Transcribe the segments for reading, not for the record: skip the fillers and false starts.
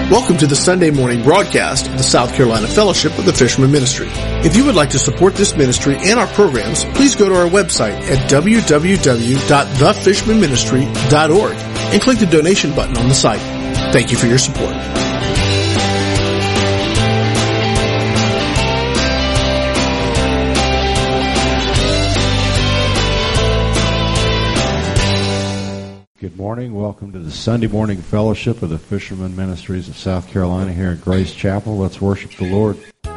Welcome to the Sunday morning broadcast of the South Carolina Fellowship of the Fisherman Ministry. If you would like to support this ministry and our programs, please go to our website at www.thefishermanministry.org and click the donation button on the site. Thank you for your support. Good morning. Welcome to the Sunday morning fellowship of the Fisherman Ministries of South Carolina here at Grace Chapel. Let's worship the Lord.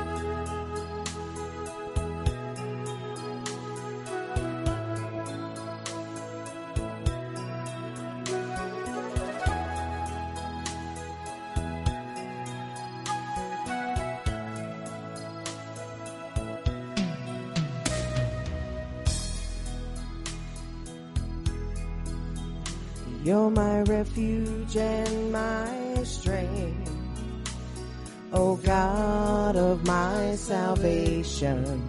You're my refuge and my strength, O God of my salvation,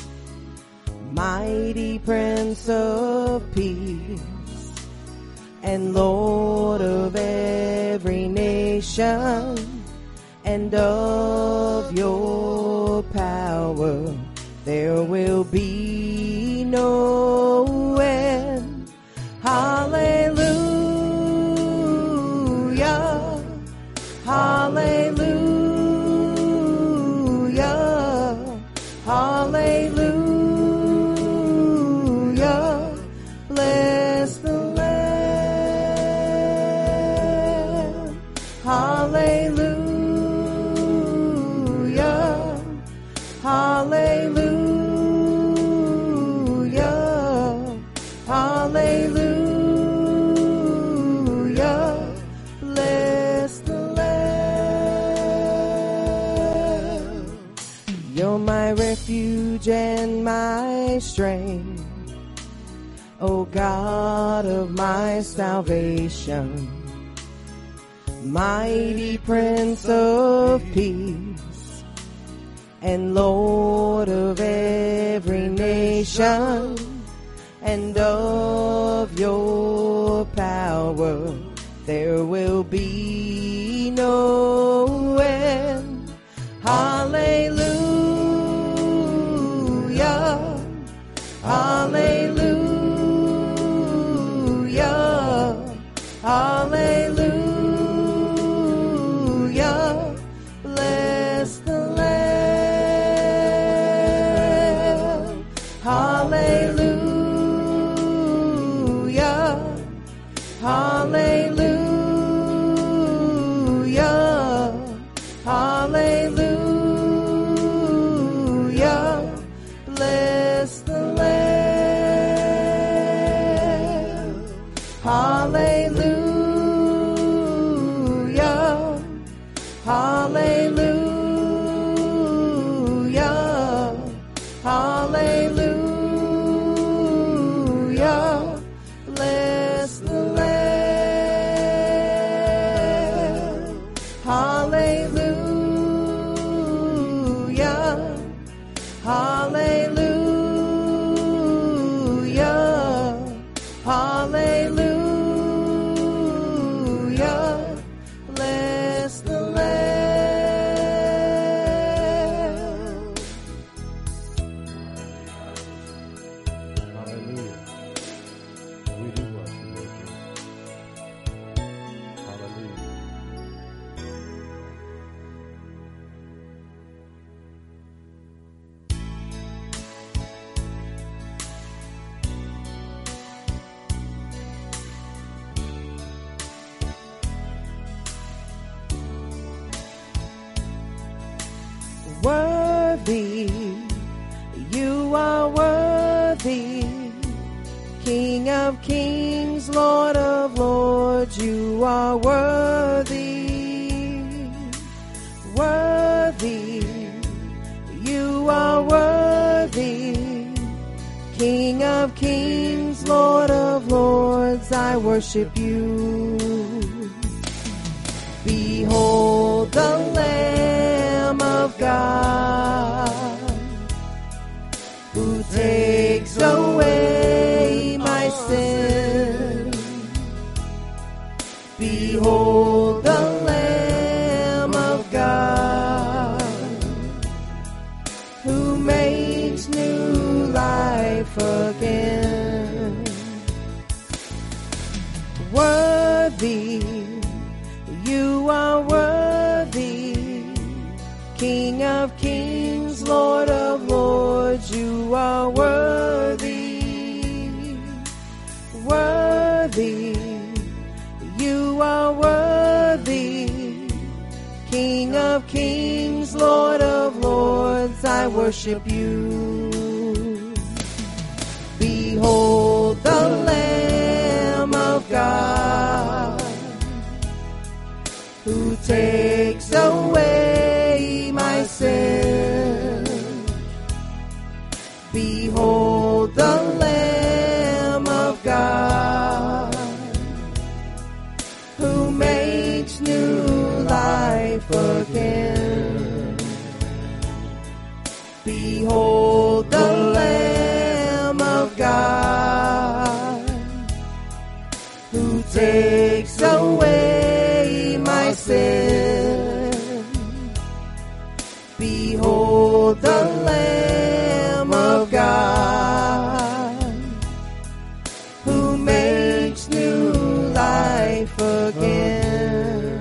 mighty Prince of Peace, and Lord of every nation, and of your power there will be no end. Hallelujah. Hallelujah, hallelujah, bless the Lamb. Hallelujah, hallelujah, hallelujah, bless the Lamb. You're my refuge and my strength, O God of my salvation, mighty Prince of Peace, and Lord of every nation, and of your power there will be no end. Hallelujah, hallelujah, hallelujah, bless the Lamb. Hallelujah, hallelujah, hallelujah, bless the Lamb. Hallelujah, hallelujah, hallelujah, bless the Lamb. Hallelujah, hallelujah, hallelujah, bless the Lamb. Hallelujah. We do worship you, Lord Jesus. Hallelujah. Worthy, you are worthy, King of kings, Lord of lords, you are worthy. Worthy, you are worthy, King of kings, Lord of lords, I worship you. Behold the Lamb of God, who takes away my sin. Behold the Lamb worthy, you are worthy, King of kings, Lord of lords, you are worthy, worthy, you are worthy, King of kings, Lord of lords, I worship you. Behold the Lamb of God, who takes away my sin. Behold the Lamb of God, who makes new life again. Behold the Lamb of God, who takes away my sin. Behold the Lamb of God, who makes new life again.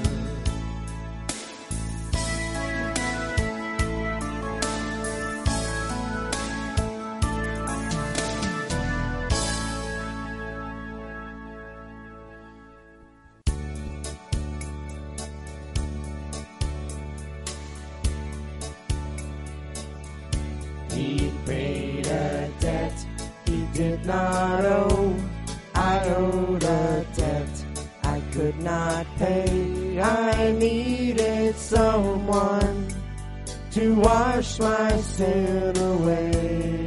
He paid a debt he did not owe. I owed a debt I could not pay. I needed someone to wash my sin away.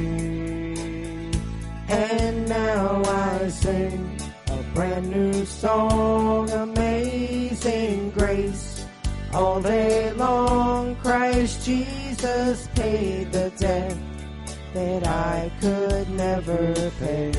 And now I sing a brand new song, Amazing Grace. All day long, Christ Jesus paid the debt that I could never pay.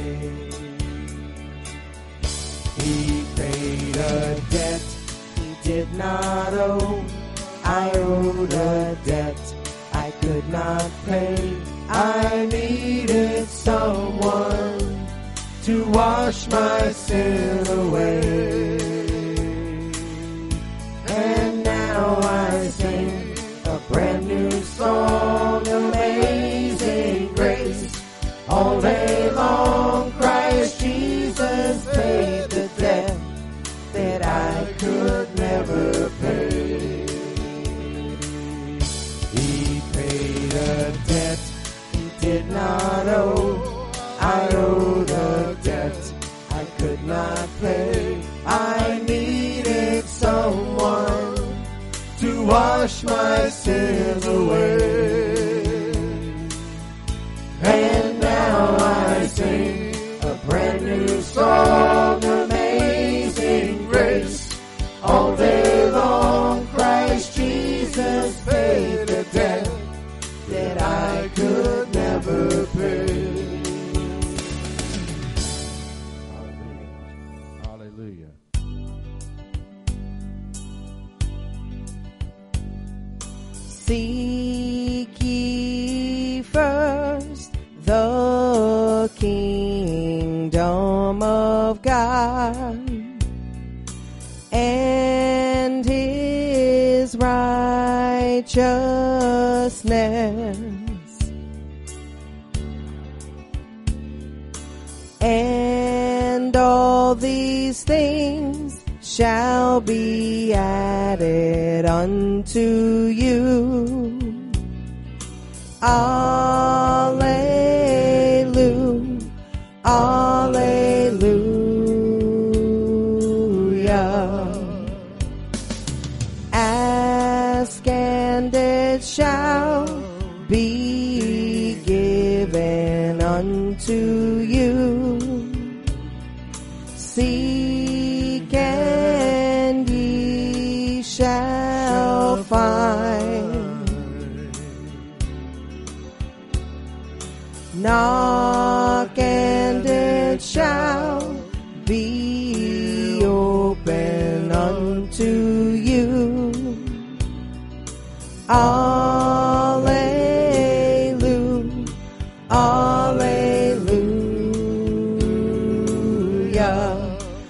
He paid a debt he did not owe. I owed a debt I could not pay. I needed someone to wash my sin away. And now I sing a brand new song, Amazing Grace. All day long, Christ Jesus paid the debt that I could never pay. He paid a debt he did not owe. I owed a debt I could not pay. I needed someone to wash my sins away. And now I sing a brand new song, Amazing Grace. All day long, Christ Jesus paid the debt that I could never pay. Hallelujah. Seek ye first the kingdom of God and his righteousness, and all these things shall be added unto you. Alleluia, alleluia. Ask and it shall be given unto you. Seek and ye shall find. Knock and it shall be open unto you. Alleluia, alleluia.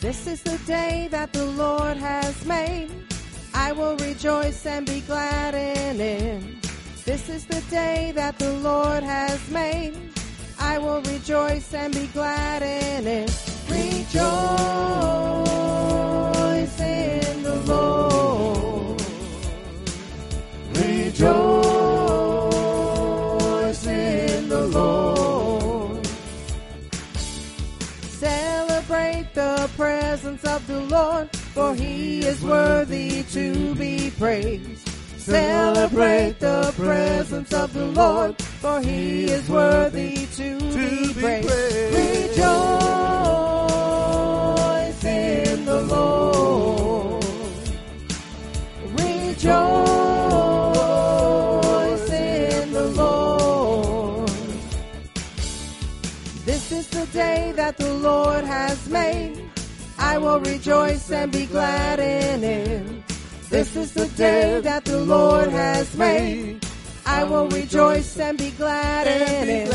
This is the day that the Lord has made. I will rejoice and be glad in it. This is the day that the Lord has made. I will rejoice and be glad in it. Rejoice in the Lord. Rejoice in the Lord. Celebrate the presence of the Lord, for he is worthy to be praised. Celebrate the presence of the Lord, for he is worthy to be praised. Rejoice in the Lord. Rejoice in the Lord. This is the day that the Lord has made. I will rejoice and be glad in it. This is the day that the Lord has made. I will rejoice and be glad in it.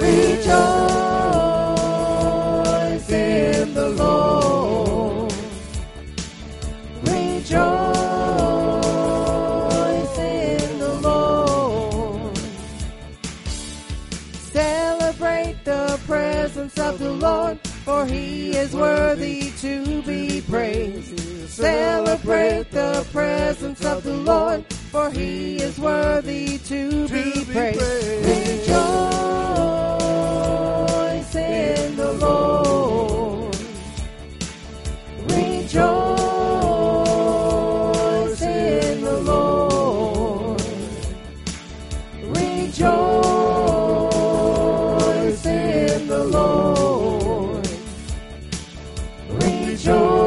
Rejoice in the Lord. Rejoice in the Lord. Celebrate the presence of the Lord, for he is worthy to be praised. Celebrate the presence of the Lord, for he is worthy to be praised. Rejoice in the Lord. Rejoice in the Lord. Rejoice in the Lord. Rejoice.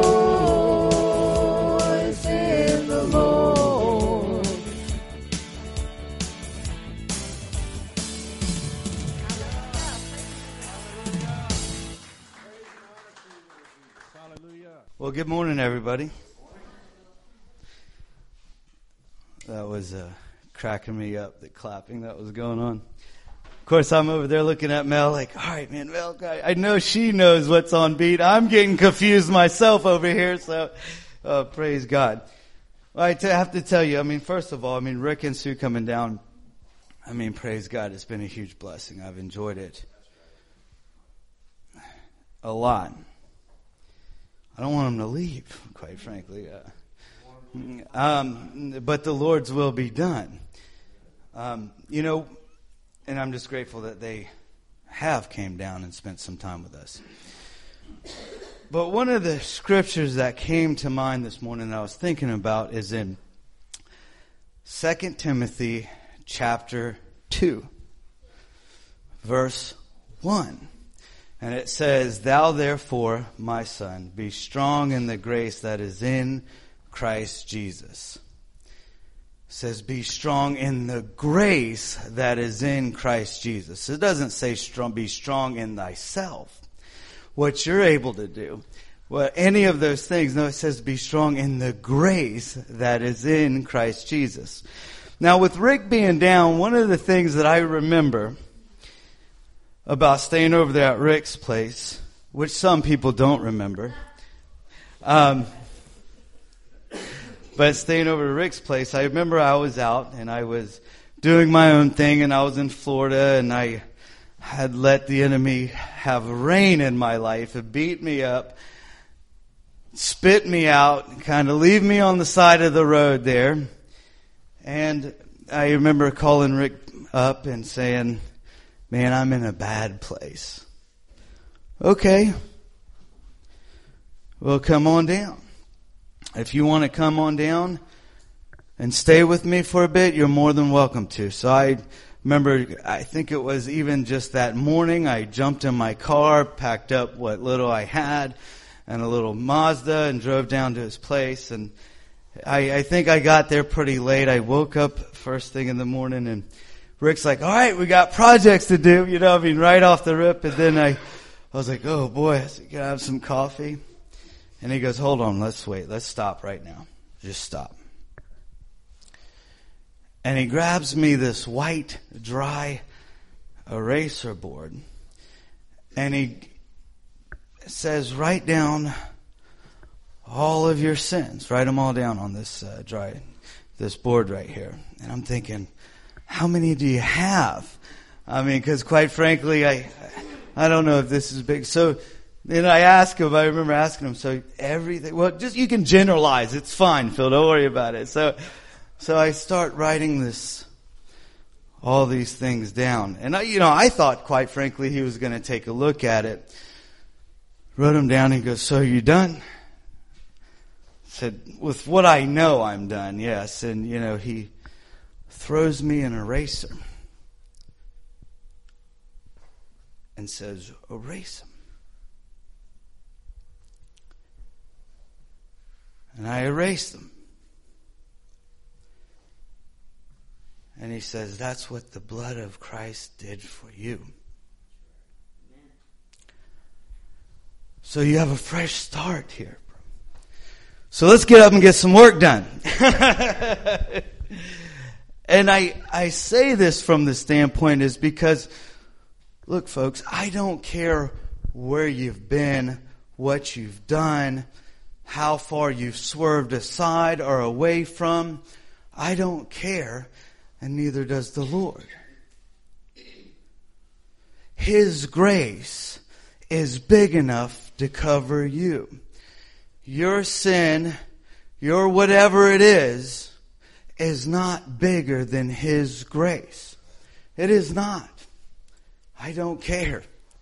Well, good morning, everybody. That was cracking me up, the clapping that was going on. Of course, I'm over there looking at Mel like, all right, man, Mel, I know she knows what's on beat. I'm getting confused myself over here, so praise God. Well, I have to tell you, first of all, Rick and Sue coming down, praise God, it's been a huge blessing. I've enjoyed it a lot. I don't want them to leave, quite frankly. But the Lord's will be done. And I'm just grateful that they have came down and spent some time with us. But one of the scriptures that came to mind this morning that I was thinking about is in 2 Timothy chapter 2, verse 1. And it says, "Thou therefore, my son, be strong in the grace that is in Christ Jesus." It says, be strong in the grace that is in Christ Jesus. It doesn't say be strong in thyself, what you're able to do, any of those things. No, it says be strong in the grace that is in Christ Jesus. Now, with Rick being down, one of the things that I remember about staying over there at Rick's place, which some people don't remember. But staying over at Rick's place, I remember I was out and I was doing my own thing, and I was in Florida, and I had let the enemy have reign in my life. It beat me up, spit me out, kind of leave me on the side of the road there. And I remember calling Rick up and saying, "Man, I'm in a bad place." "Okay. Well, come on down. If you want to come on down and stay with me for a bit, you're more than welcome to." So I remember, I think it was even just that morning, I jumped in my car, packed up what little I had, and a little Mazda, and drove down to his place. And I think I got there pretty late. I woke up first thing in the morning, and Rick's like, "All right, we got projects to do," right off the rip. And then I was like, "Oh boy, I said, can I have some coffee?" And he goes, "Hold on, let's wait. Let's stop right now. Just stop." And he grabs me this white, dry eraser board. And he says, "Write down all of your sins. Write them all down on this this board right here. And I'm thinking, how many do you have? I mean, because quite frankly, I don't know if this is big. So then I remember asking him, so everything, well, just, you can generalize. It's fine, Phil. Don't worry about it. So I start writing all these things down. And I thought, quite frankly, he was going to take a look at it. Wrote them down and goes, so are you done? Said, with what I know, I'm done, yes. And, he throws me an eraser and says, erase them. And I erased them. And he says, that's what the blood of Christ did for you. So you have a fresh start here. So let's get up and get some work done. And I say this from the standpoint is because, look, folks, I don't care where you've been, what you've done, how far you've swerved aside or away from. I don't care, and neither does the Lord. His grace is big enough to cover you. Your sin, your whatever it is not bigger than His grace. It is not. I don't care.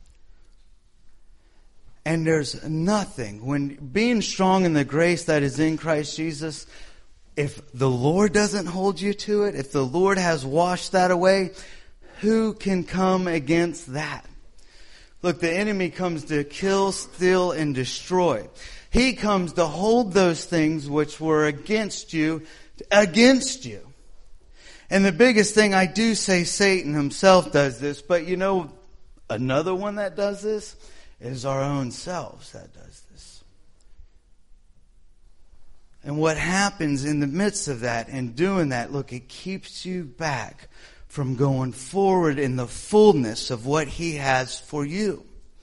And there's nothing, when being strong in the grace that is in Christ Jesus, if the Lord doesn't hold you to it, if the Lord has washed that away, who can come against that? Look, the enemy comes to kill, steal, and destroy. He comes to hold those things which were against you. And the biggest thing, I do say Satan himself does this, but another one that does this is our own selves that does this. And what happens in the midst of that and doing that, look, it keeps you back from going forward in the fullness of what He has for you.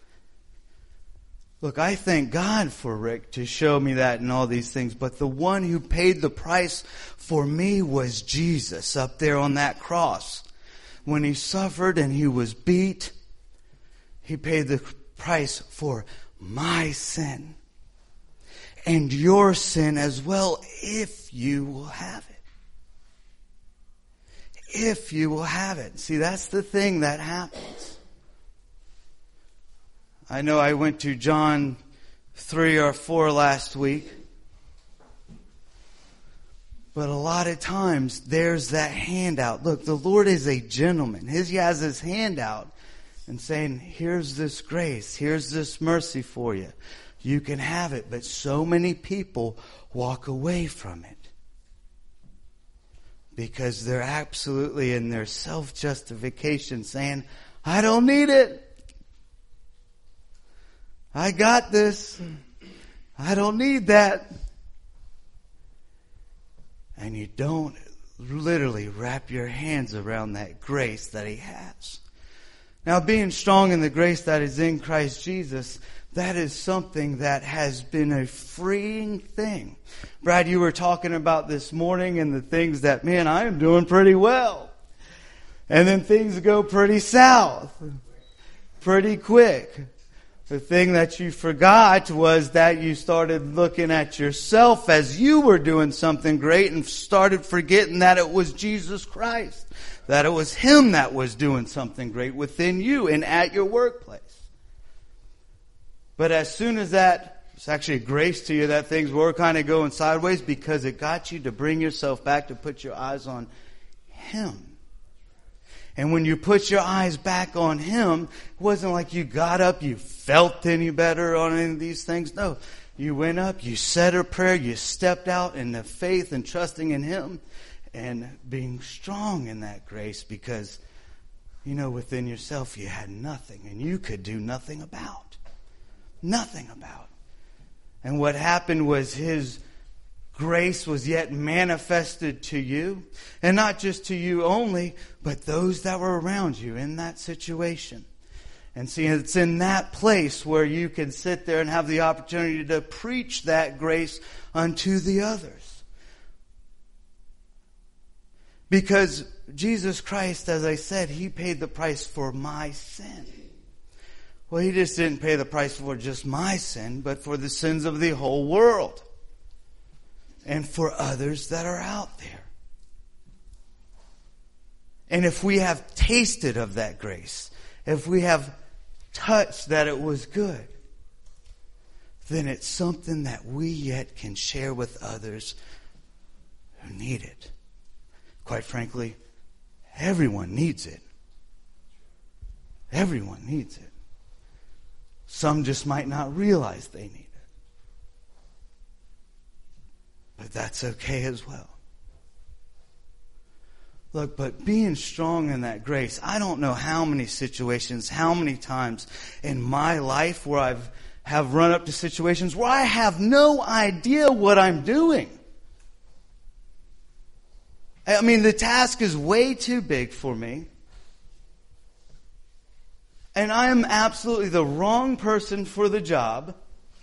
Look, I thank God for Rick to show me that and all these things, but the one who paid the price for me was Jesus up there on that cross. When He suffered and He was beat, He paid the price for my sin and your sin as well, if you will have it. If you will have it. See, that's the thing that happens. I know I went to John 3 or 4 last week. But a lot of times there's that handout. Look, the Lord is a gentleman. He has His hand out and saying, here's this grace. Here's this mercy for you. You can have it. But so many people walk away from it. Because they're absolutely in their self-justification saying, I don't need it. I got this. I don't need that. And you don't literally wrap your hands around that grace that He has. Now, being strong in the grace that is in Christ Jesus, that is something that has been a freeing thing. Brad, you were talking about this morning and the things that, man, I am doing pretty well. And then things go pretty south. Pretty quick. The thing that you forgot was that you started looking at yourself as you were doing something great and started forgetting that it was Jesus Christ. That it was Him that was doing something great within you and at your workplace. But as soon as that, it's actually a grace to you that things were kind of going sideways because it got you to bring yourself back to put your eyes on Him. And when you put your eyes back on Him, it wasn't like you got up, you felt any better on any of these things. No, you went up, you said a prayer, you stepped out in the faith and trusting in Him and being strong in that grace because, within yourself you had nothing and you could do nothing about. Nothing about. And what happened was His grace was yet manifested to you, and not just to you only, but those that were around you in that situation. And see, it's in that place where you can sit there and have the opportunity to preach that grace unto the others. Because Jesus Christ, as I said, He paid the price for my sin. Well, He just didn't pay the price for just my sin, but for the sins of the whole world. And for others that are out there. And if we have tasted of that grace, if we have touched that it was good, then it's something that we yet can share with others who need it. Quite frankly, everyone needs it. Everyone needs it. Some just might not realize they need it. But that's okay as well. Look, but being strong in that grace, I don't know how many situations, how many times in my life where I have run up to situations where I have no idea what I'm doing. I mean, the task is way too big for me. And I am absolutely the wrong person for the job.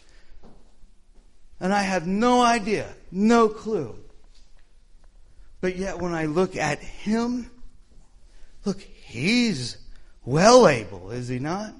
And I have no idea, no clue. But yet when I look at Him, look, He's well able, is He not?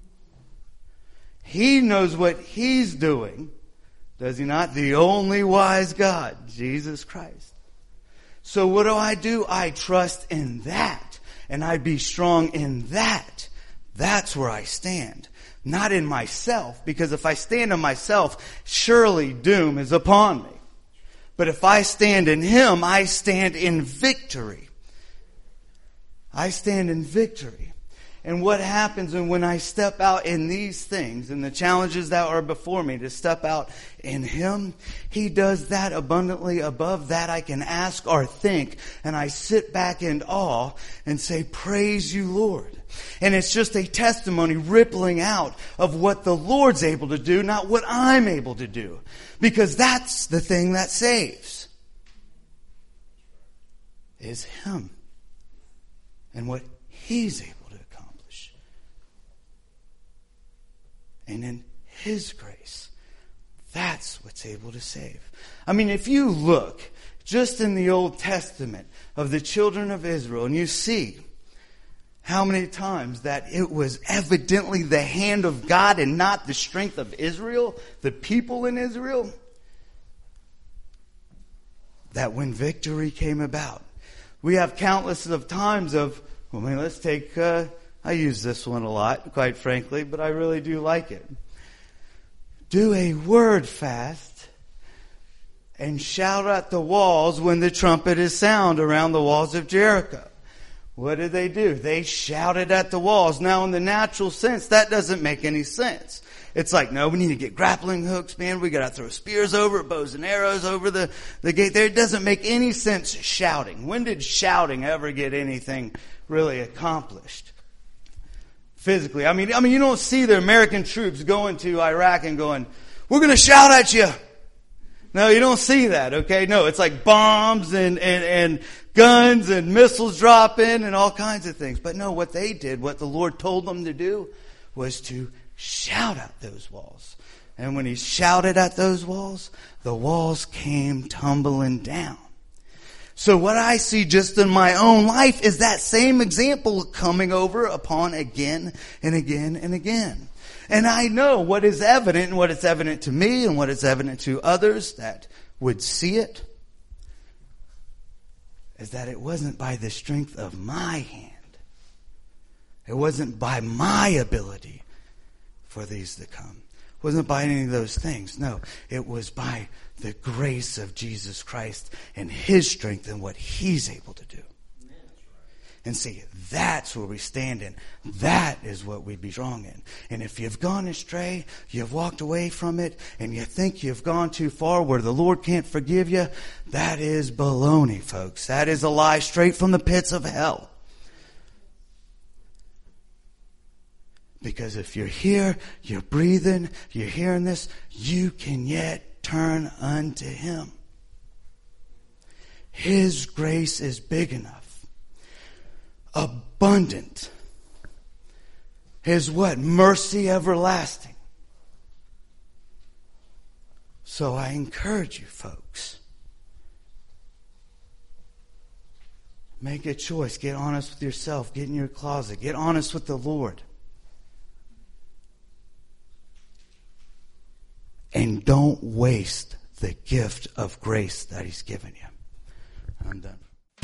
He knows what He's doing, does He not? The only wise God, Jesus Christ. So what do? I trust in that, and I be strong in that. That's where I stand. Not in myself, because if I stand in myself, surely doom is upon me. But if I stand in Him, I stand in victory. I stand in victory. And what happens when I step out in these things and the challenges that are before me to step out in Him, He does that abundantly above that I can ask or think. And I sit back in awe and say, praise you, Lord. And it's just a testimony rippling out of what the Lord's able to do, not what I'm able to do. Because that's the thing that saves. Is Him. And what He's able to accomplish. And in His grace, that's what's able to save. I mean, if you look just in the Old Testament of the children of Israel, and you see how many times that it was evidently the hand of God and not the strength of Israel, the people in Israel, that when victory came about. We have countless of times of, let's take, I use this one a lot, quite frankly, but I really do like it. Do a word fast and shout at the walls when the trumpet is sound around the walls of Jericho. What did they do? They shouted at the walls. Now, in the natural sense, that doesn't make any sense. It's like, no, we need to get grappling hooks, man. We got to throw spears over, bows and arrows over the gate there. It doesn't make any sense shouting. When did shouting ever get anything really accomplished? Physically. I mean, you don't see the American troops going to Iraq and going, we're going to shout at you. No, you don't see that, okay? No, it's like bombs and guns and missiles dropping and all kinds of things. But no, what they did, what the Lord told them to do, was to shout at those walls. And when He shouted at those walls, the walls came tumbling down. So what I see just in my own life is that same example coming over upon again and again and again. And I know what is evident and what is evident to me and what is evident to others that would see it is that it wasn't by the strength of my hand. It wasn't by my ability for these to come. It wasn't by any of those things. No, it was by the grace of Jesus Christ and His strength and what He's able to do. And see, that's where we stand in. That is what we'd be strong in. And if you've gone astray, you've walked away from it, and you think you've gone too far where the Lord can't forgive you, that is baloney, folks. That is a lie straight from the pits of hell. Because if you're here, you're breathing, you're hearing this, you can yet turn unto Him. His grace is big enough, abundant, His what? Mercy everlasting. So I encourage you, folks. Make a choice. Get honest with yourself. Get in your closet. Get honest with the Lord. And don't waste the gift of grace that He's given you. I'm done.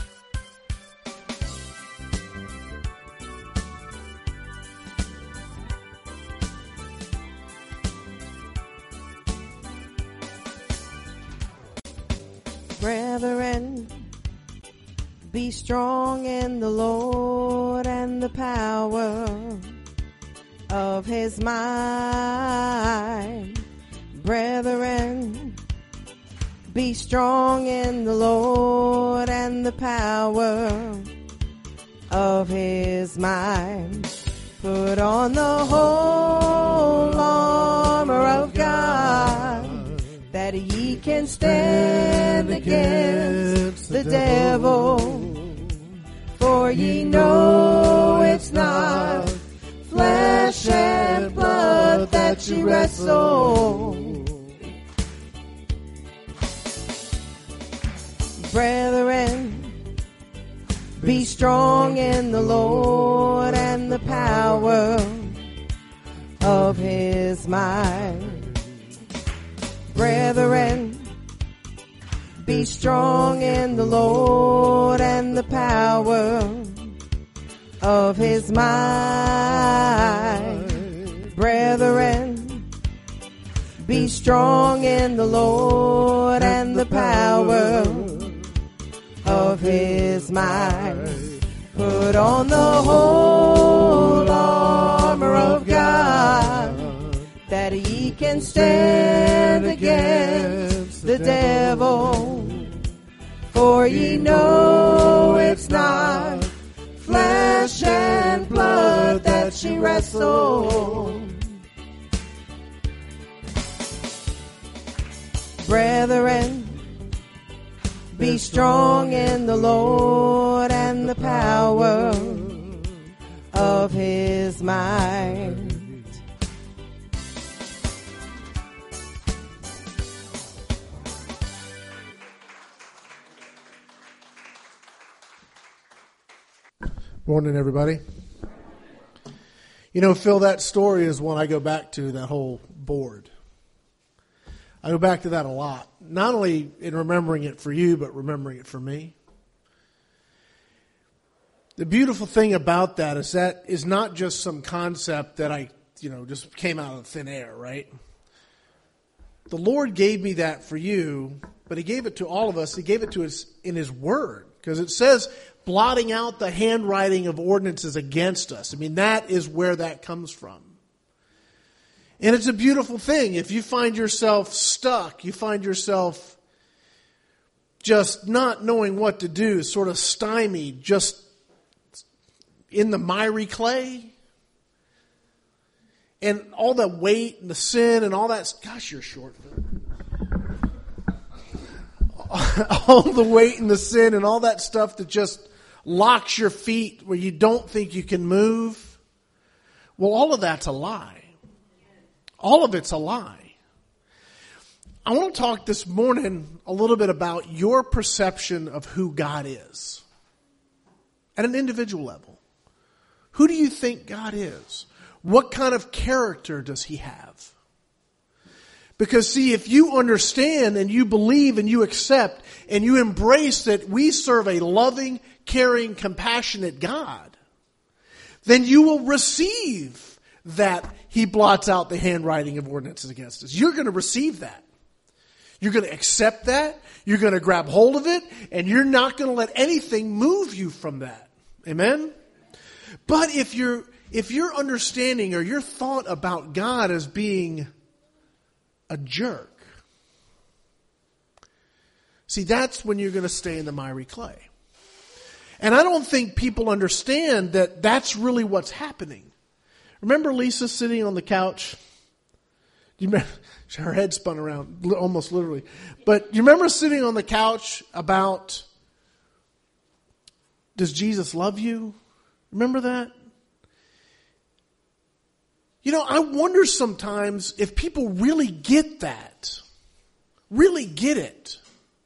Brethren, be strong in the Lord and the power of His might. Brethren, be strong in the Lord and the power of His might. Put on the whole armor of God, that ye can stand against the devil. For ye know it's not flesh and blood that ye wrestle. Brethren, be strong in the Lord and the power of His might. Brethren, be strong in the Lord and the power of His might. Brethren, be strong in the Lord and the power of His might. Put on the whole armor of God, that ye can stand against the devil. For ye know it's not flesh and blood that ye wrestle. Brethren, be strong in the Lord and the power of His might. Morning, everybody. You know, Phil, that story is one I go back to, that whole board. I go back to that a lot. Not only in remembering it for you, but remembering it for me. The beautiful thing about that is not just some concept that I, just came out of thin air, right? The Lord gave me that for you, but He gave it to all of us. He gave it to us in His Word. Because it says, blotting out the handwriting of ordinances against us. I mean, that is where that comes from. And it's a beautiful thing. If you find yourself stuck, you find yourself just not knowing what to do, sort of stymied, just in the miry clay. And all the weight and the sin and all that. Gosh, you're short. All the weight and the sin and all that stuff that just locks your feet where you don't think you can move. Well, all of that's a lie. All of it's a lie. I want to talk this morning a little bit about your perception of who God is at an individual level. Who do you think God is? What kind of character does He have? Because see, if you understand and you believe and you accept and you embrace that we serve a loving, caring, compassionate God, then you will receive that He blots out the handwriting of ordinances against us. You're going to receive that. You're going to accept that. You're going to grab hold of it, and you're not going to let anything move you from that. Amen? But if your understanding or your thought about God as being a jerk, see, that's when you're going to stay in the miry clay. And I don't think people understand that that's really what's happening. Remember Lisa sitting on the couch? You remember, her head spun around, almost literally. But you remember sitting on the couch about, does Jesus love you? Remember that? I wonder sometimes if people really get that. Really get it.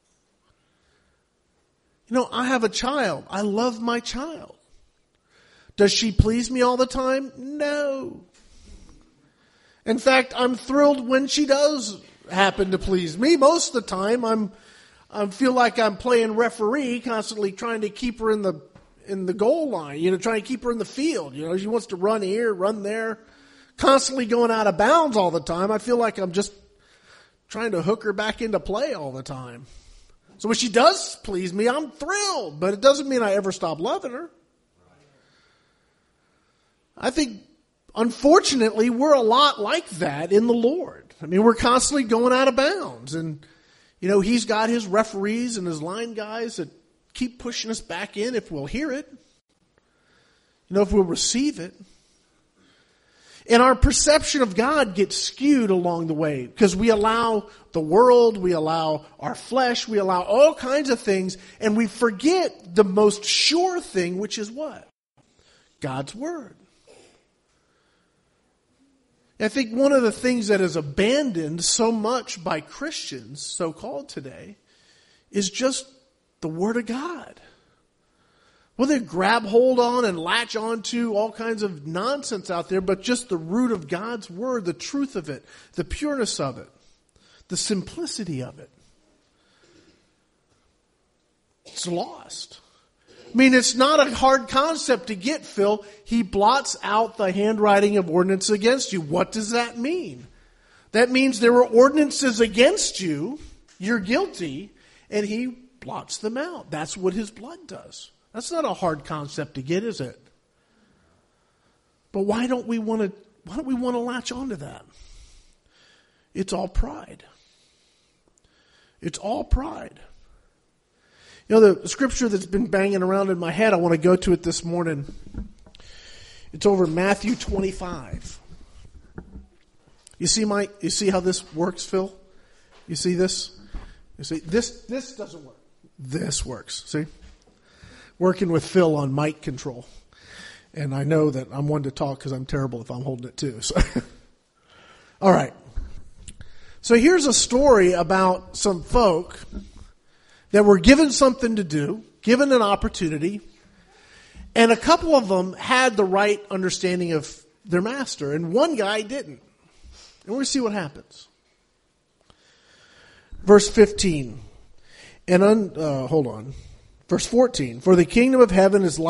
I have a child. I love my child. Does she please me all the time? No. In fact, I'm thrilled when she does happen to please me. Most of the time, I feel like I'm playing referee, constantly trying to keep her in the goal line, trying to keep her in the field. She wants to run here, run there, constantly going out of bounds all the time. I feel like I'm just trying to hook her back into play all the time. So when she does please me, I'm thrilled, but it doesn't mean I ever stop loving her. I think, unfortunately, we're a lot like that in the Lord. We're constantly going out of bounds. And, He's got His referees and His line guys that keep pushing us back in if we'll hear it. If we'll receive it. And our perception of God gets skewed along the way because we allow the world, we allow our flesh, we allow all kinds of things, and we forget the most sure thing, which is what? God's Word. I think one of the things that is abandoned so much by Christians, so-called today, is just the Word of God. Well, they grab hold on and latch on to all kinds of nonsense out there, but just the root of God's Word, the truth of it, the pureness of it, the simplicity of it. It's lost. It's not a hard concept to get, Phil. He blots out the handwriting of ordinance against you. What does that mean? That means there were ordinances against you, you're guilty, and He blots them out. That's what His blood does. That's not a hard concept to get, is it? But why don't we want to latch onto that? It's all pride. It's all pride. The scripture that's been banging around in my head, I want to go to it this morning. It's over Matthew 25. You see how this works, Phil? You see this? You see, this doesn't work. This works. See? Working with Phil on mic control. And I know that I'm one to talk because I'm terrible if I'm holding it too. So. All right. So here's a story about some folk that were given something to do, given an opportunity, and a couple of them had the right understanding of their master, and one guy didn't. And we're going to see what happens. Verse 15. Verse 14. For the kingdom of heaven is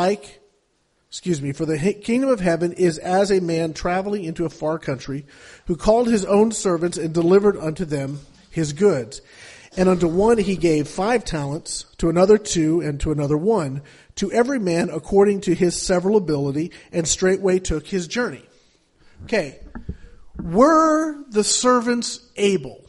as a man traveling into a far country, who called his own servants and delivered unto them his goods. And unto one he gave 5 talents, to another 2, and to another 1, to every man according to his several ability, and straightway took his journey. Okay. Were the servants able?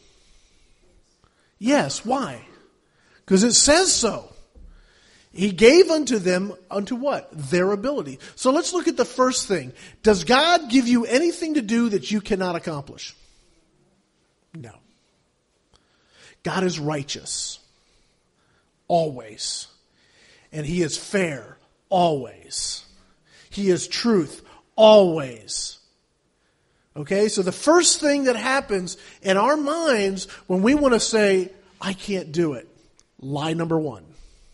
Yes. Why? Because it says so. He gave unto them, unto what? Their ability. So let's look at the first thing. Does God give you anything to do that you cannot accomplish? No. God is righteous. Always. And He is fair. Always. He is truth. Always. Okay, so the first thing that happens in our minds when we want to say, I can't do it. Lie number 1.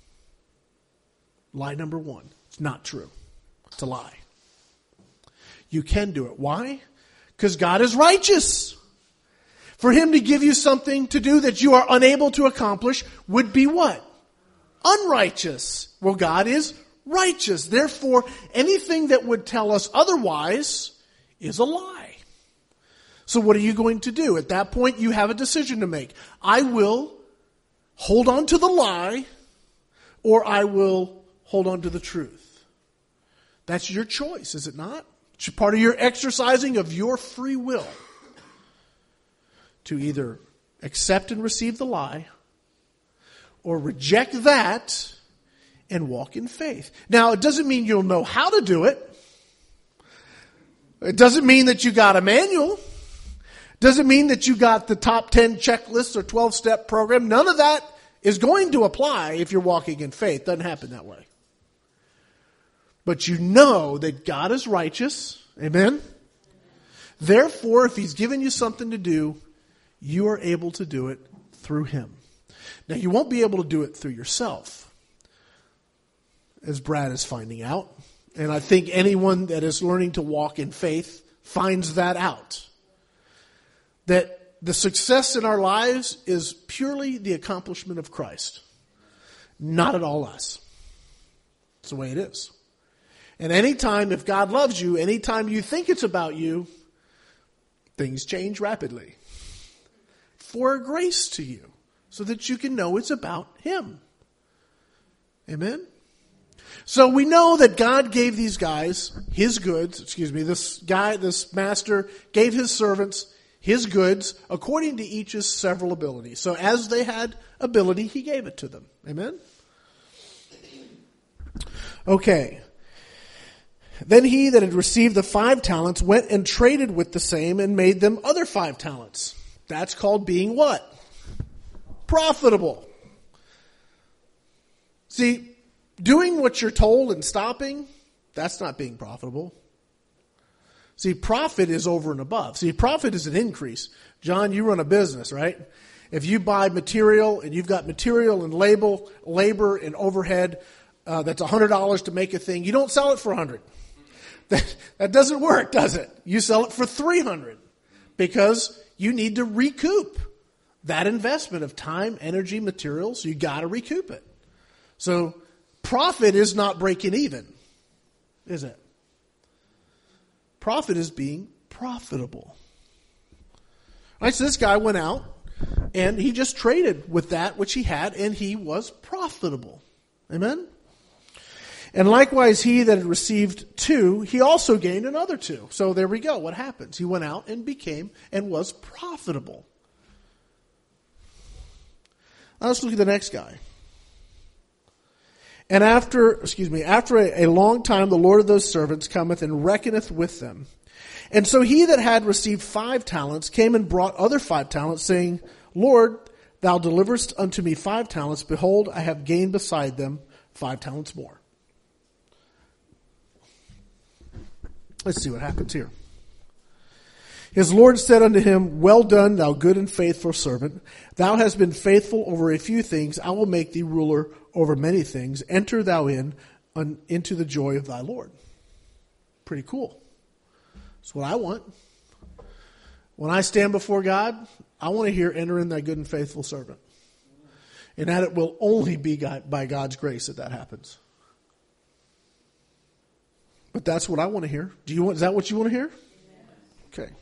Lie number 1. It's not true. It's a lie. You can do it. Why? Because God is righteous. For Him to give you something to do that you are unable to accomplish would be what? Unrighteous. Well, God is righteous. Therefore, anything that would tell us otherwise is a lie. So what are you going to do? At that point, you have a decision to make. I will hold on to the lie, or I will hold on to the truth. That's your choice, is it not? It's part of your exercising of your free will. To either accept and receive the lie, or reject that and walk in faith. Now, it doesn't mean you'll know how to do it. It doesn't mean that you got a manual. It doesn't mean that you got the top 10 checklists or 12-step program. None of that is going to apply if you're walking in faith. It doesn't happen that way. But you know that God is righteous. Amen? Therefore, if he's given you something to do, you are able to do it through him. Now, you won't be able to do it through yourself, as Brad is finding out. And I think anyone that is learning to walk in faith finds that out. That the success in our lives is purely the accomplishment of Christ. Not at all us. It's the way it is. And anytime, if God loves you, anytime you think it's about you, things change rapidly. For a grace to you, so that you can know it's about him. Amen? So we know that God gave these guys his goods, this master gave his servants his goods according to each's several abilities. So as they had ability, he gave it to them. Amen? Okay. Then he that had received the 5 talents went and traded with the same and made them other 5 talents. That's called being what? Profitable. See, doing what you're told and stopping, that's not being profitable. See, profit is over and above. See, profit is an increase. John, you run a business, right? If you buy material and you've got material and labor and overhead that's $100 to make a thing, you don't sell it for $100. That doesn't work, does it? You sell it for $300 because you need to recoup that investment of time, energy, materials. You got to recoup it. So profit is not breaking even, is it? Profit is being profitable. All right, so this guy went out and he just traded with that which he had, and he was profitable. Amen? And likewise, he that had received 2, he also gained another 2. So there we go. What happens? He went out and became and was profitable. Now let's look at the next guy. And after a long time, the Lord of those servants cometh and reckoneth with them. And so he that had received 5 talents came and brought other 5 talents, saying, Lord, thou deliverest unto me 5 talents. Behold, I have gained beside them 5 talents more. Let's see what happens here. His Lord said unto him, Well done, thou good and faithful servant. Thou hast been faithful over a few things. I will make thee ruler over many things. Enter thou into the joy of thy Lord. Pretty cool. That's what I want. When I stand before God, I want to hear, enter in thy good and faithful servant. And that it will only be by God's grace that happens. But that's what I want to hear. Is that what you want to hear? Okay.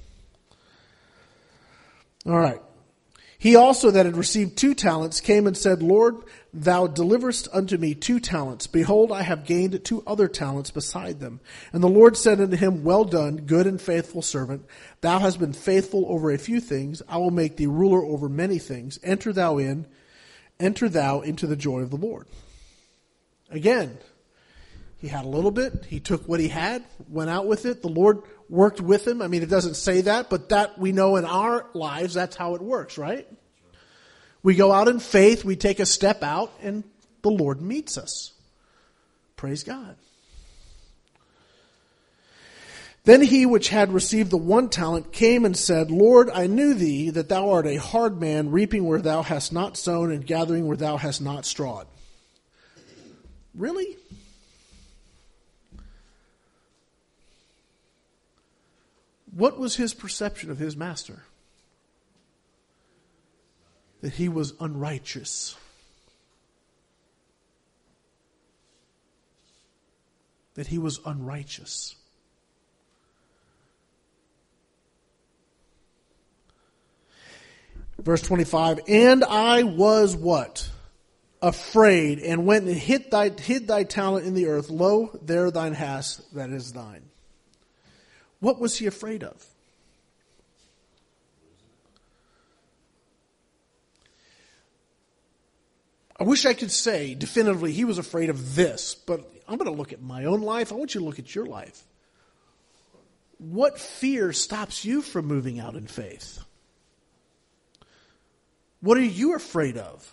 All right. He also that had received 2 talents came and said, Lord, thou deliverest unto me 2 talents. Behold, I have gained 2 other talents beside them. And the Lord said unto him, Well done, good and faithful servant. Thou hast been faithful over a few things. I will make thee ruler over many things. Enter thou into the joy of the Lord. Again, he had a little bit. He took what he had, went out with it. The Lord worked with him. I mean, it doesn't say that, but that we know in our lives, that's how it works, right? We go out in faith, we take a step out, and the Lord meets us. Praise God. Then he which had received the 1 talent came and said, Lord, I knew thee, that thou art a hard man, reaping where thou hast not sown, and gathering where thou hast not strawed. Really? What was his perception of his master? That he was unrighteous. That he was unrighteous. Verse 25, and I was what? Afraid, and went and hid thy talent in the earth. Lo, there thine hast, that is thine. What was he afraid of? I wish I could say definitively he was afraid of this, but I'm going to look at my own life. I want you to look at your life. What fear stops you from moving out in faith? What are you afraid of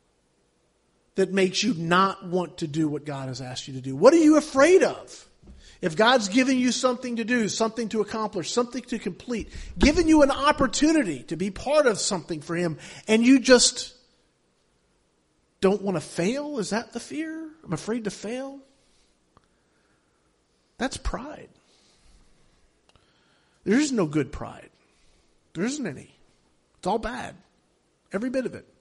that makes you not want to do what God has asked you to do? What are you afraid of? If God's giving you something to do, something to accomplish, something to complete, giving you an opportunity to be part of something for Him, and you just don't want to fail, is that the fear? I'm afraid to fail? That's pride. There is no good pride. There isn't any. It's all bad. Every bit of it.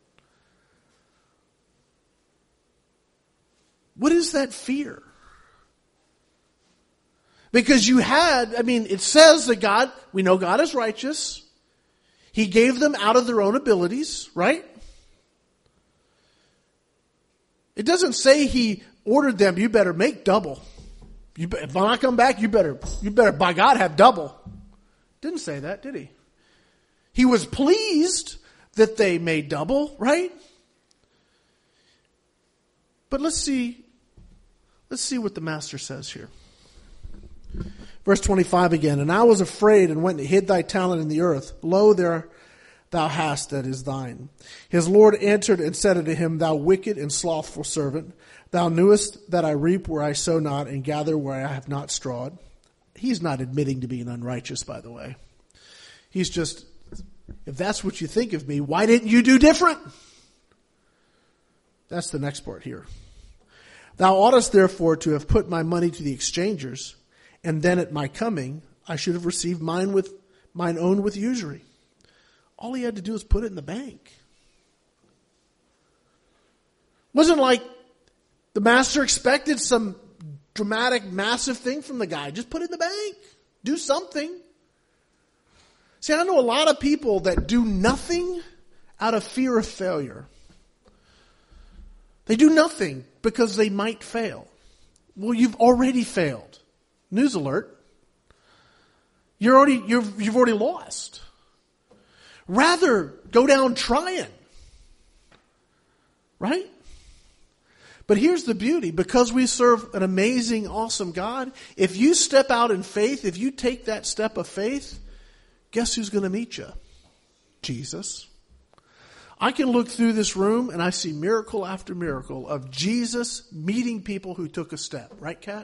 What is that fear? Because it says that God, we know God is righteous. He gave them out of their own abilities, right? It doesn't say He ordered them, you better make double. If I come back, you better by God have double. Didn't say that, did He? He was pleased that they made double, right? But let's see what the Master says here. Verse 25 again, and I was afraid and went and hid thy talent in the earth. Lo, there thou hast that is thine. His Lord answered and said unto him, Thou wicked and slothful servant, thou knewest that I reap where I sow not and gather where I have not strawed. He's not admitting to being unrighteous, by the way. He's just, if that's what you think of me, why didn't you do different? That's the next part here. Thou oughtest therefore to have put my money to the exchangers, and then at my coming I should have received mine own with usury. All he had to do was put it in the bank. Wasn't like the master expected some dramatic, massive thing from the guy. Just put it in the bank. Do something. See, I know a lot of people that do nothing out of fear of failure. They do nothing because they might fail. Well, you've already failed. News alert. You've already lost. Rather, go down trying. Right? But here's the beauty. Because we serve an amazing, awesome God, if you step out in faith, if you take that step of faith, guess who's going to meet you? Jesus. I can look through this room and I see miracle after miracle of Jesus meeting people who took a step. Right, Kat?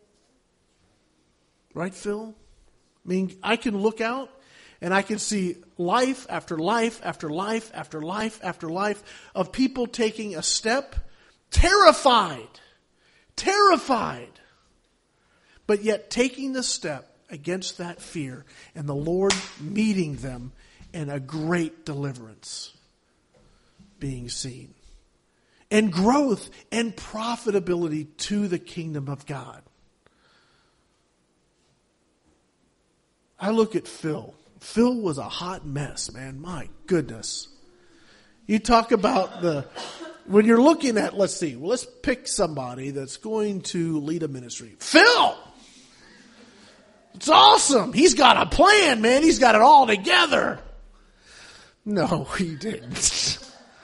Right, Phil? I mean, I can look out and I can see life after life after life after life after life of people taking a step, terrified, but yet taking the step against that fear and the Lord meeting them and a great deliverance being seen. And growth and profitability to the kingdom of God. I look at Phil. Phil was a hot mess, man. My goodness. You talk about when you're looking at, let's pick somebody that's going to lead a ministry. Phil! It's awesome. He's got a plan, man. He's got it all together. No, he didn't.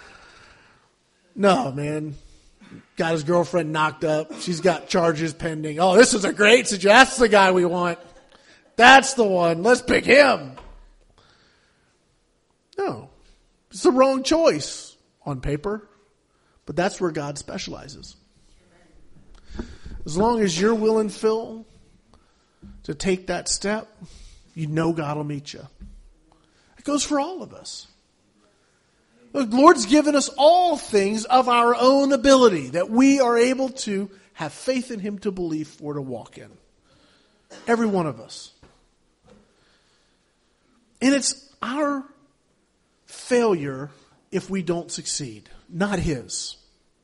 No, man. Got his girlfriend knocked up. She's got charges pending. Oh, this is a great suggestion. That's the guy we want. That's the one. Let's pick him. No. It's the wrong choice on paper. But that's where God specializes. As long as you're willing, Phil, to take that step, you know God will meet you. It goes for all of us. The Lord's given us all things of our own ability that we are able to have faith in Him to believe or to walk in. Every one of us. And it's our failure if we don't succeed, not His.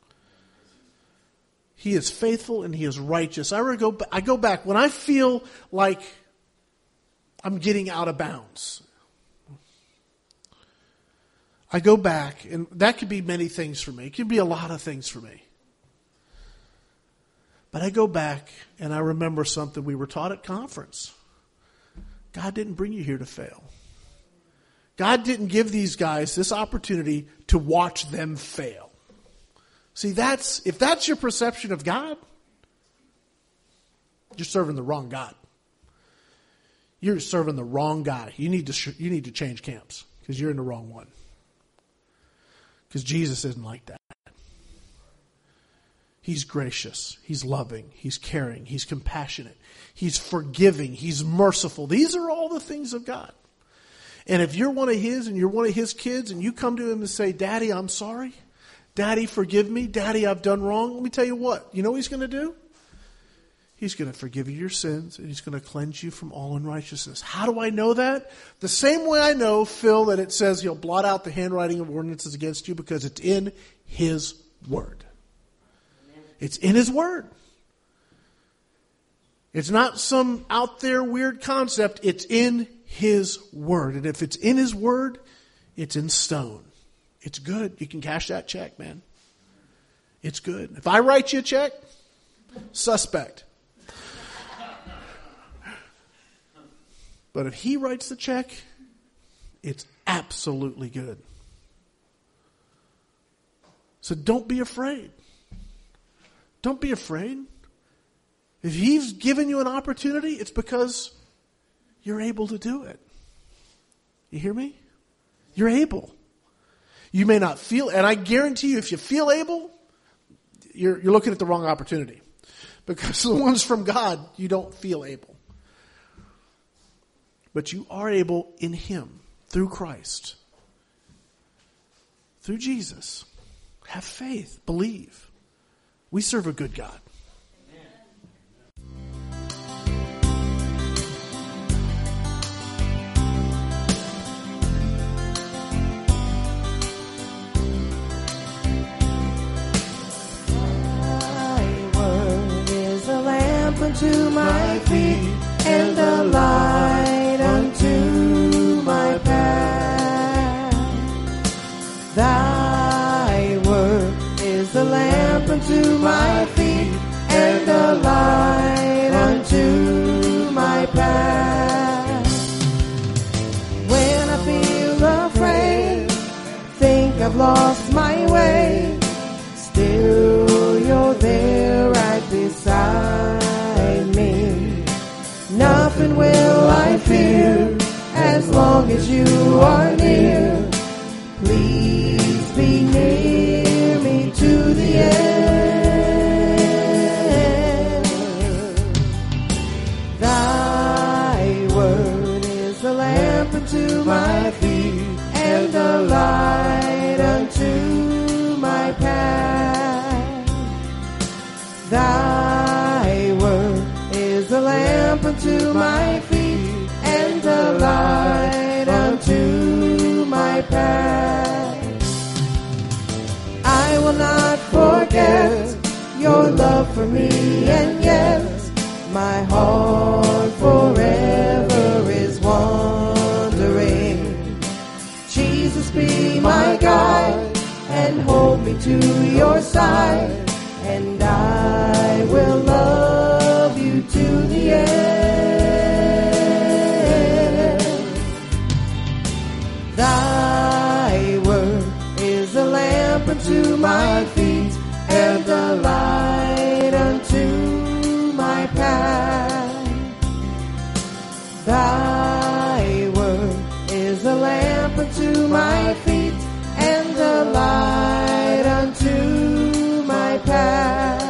He is faithful and He is righteous. I go back when I feel like I'm getting out of bounds. I go back, and that could be many things for me. It could be a lot of things for me. But I go back and I remember something we were taught at conference. God didn't bring you here to fail. God didn't give these guys this opportunity to watch them fail. See, if that's your perception of God, you're serving the wrong God. You're serving the wrong guy. You need to change camps because you're in the wrong one. Because Jesus isn't like that. He's gracious. He's loving. He's caring. He's compassionate. He's forgiving. He's merciful. These are all the things of God. And if you're one of His and you're one of His kids and you come to Him and say, Daddy, I'm sorry. Daddy, forgive me. Daddy, I've done wrong. Let me tell you what. You know what He's going to do? He's going to forgive you your sins and He's going to cleanse you from all unrighteousness. How do I know that? The same way I know, Phil, that it says He'll blot out the handwriting of ordinances against you because it's in His Word. It's in His Word. It's not some out there weird concept. It's in His Word. And if it's in His Word, it's in stone. It's good. You can cash that check, man. It's good. If I write you a check, suspect. But if He writes the check, it's absolutely good. So don't be afraid. Don't be afraid. If He's given you an opportunity, it's because you're able to do it. You hear me? You're able. You may not feel, and I guarantee you if you feel able, you're looking at the wrong opportunity. Because the ones from God, you don't feel able. But you are able in Him, through Christ, through Jesus. Have faith, believe. We serve a good God. Unto my feet and a light unto my path. Thy word is a lamp unto my feet and a light unto my path. When I feel afraid, think I've lost my way, still you're there right beside me. Nothing will I fear as long as you are near. Please be near me to the end. Thy word is a lamp unto my feet and a light unto my path. Thy word is a lamp unto my feet and a light unto my path. I will not forget your love for me, and yet my heart forever is wandering. Jesus, be my guide and hold me to your side, and I will love you to the end. Thy word is a lamp unto my feet and a light unto my path. Thy word is a lamp unto my feet and a light unto my path.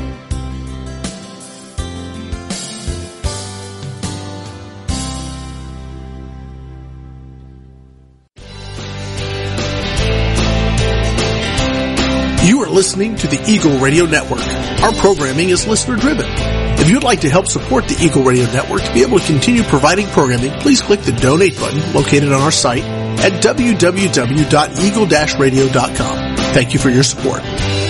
You are listening to the Eagle Radio Network. Our programming is listener driven. If you'd like to help support the Eagle Radio Network to be able to continue providing programming, please click the donate button located on our site at www.eagle-radio.com. Thank you for your support.